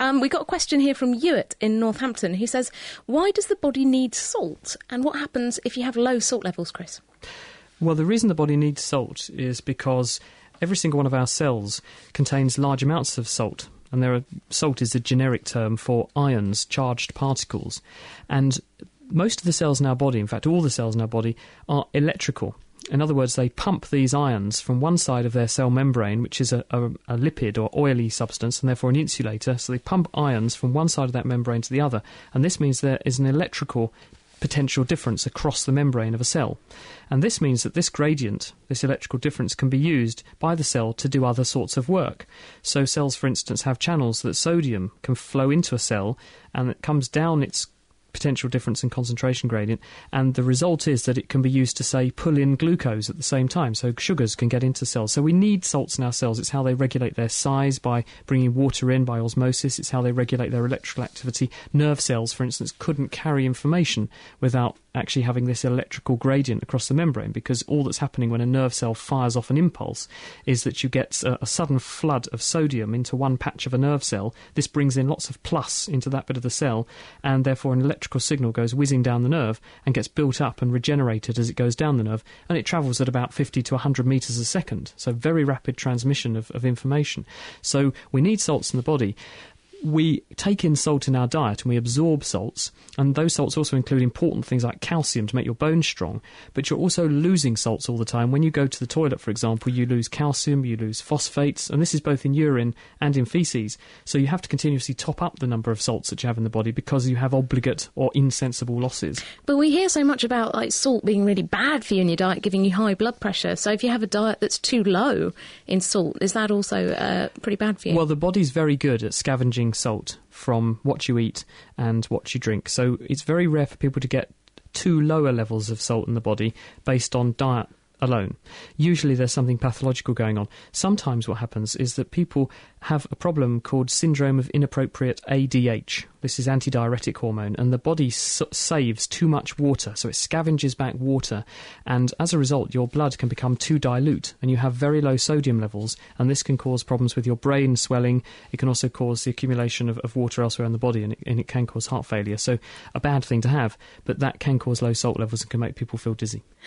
We got a question here from Hewitt in Northampton who says, why does the body need salt? And what happens if you have low salt levels, Chris? Well, the reason the body needs salt is because every single one of our cells contains large amounts of salt. And salt is a generic term for ions, charged particles. And most of the cells in our body, in fact all the cells in our body, are electrical. In other words, they pump these ions from one side of their cell membrane, which is a lipid or oily substance, and therefore an insulator. So they pump ions from one side of that membrane to the other. And this means there is an electrical potential difference across the membrane of a cell. And this means that this gradient, this electrical difference, can be used by the cell to do other sorts of work. So cells, for instance, have channels that sodium can flow into a cell, and it comes down its potential difference in concentration gradient, and the result is that it can be used to, say, pull in glucose at the same time, so sugars can get into cells. So we need salts in our cells. It's how they regulate their size by bringing water in by osmosis. It's how they regulate their electrical activity. Nerve cells, for instance, couldn't carry information without actually having this electrical gradient across the membrane, because all that's happening when a nerve cell fires off an impulse is that you get a sudden flood of sodium into one patch of a nerve cell. This brings in lots of plus into that bit of the cell, and therefore an electrical signal goes whizzing down the nerve and gets built up and regenerated as it goes down the nerve, and it travels at about 50 to 100 metres a second, so very rapid transmission of information. So we need salts in the body. We take in salt in our diet and we absorb salts, and those salts also include important things like calcium to make your bones strong, but you're also losing salts all the time. When you go to the toilet, for example, you lose calcium, you lose phosphates, and this is both in urine and in faeces. So you have to continuously top up the number of salts that you have in the body because you have obligate or insensible losses. But we hear so much about salt being really bad for you in your diet, giving you high blood pressure. So if you have a diet that's too low in salt, is that also pretty bad for you? Well, the body's very good at scavenging salt from what you eat and what you drink. So it's very rare for people to get too lower levels of salt in the body based on diet alone. Usually there's something pathological going on. Sometimes what happens is that people have a problem called syndrome of inappropriate ADH. This is antidiuretic hormone, and the body saves too much water, so it scavenges back water, and as a result your blood can become too dilute and you have very low sodium levels, and this can cause problems with your brain swelling. It can also cause the accumulation of water elsewhere in the body, and it can cause heart failure. So a bad thing to have, but that can cause low salt levels and can make people feel dizzy.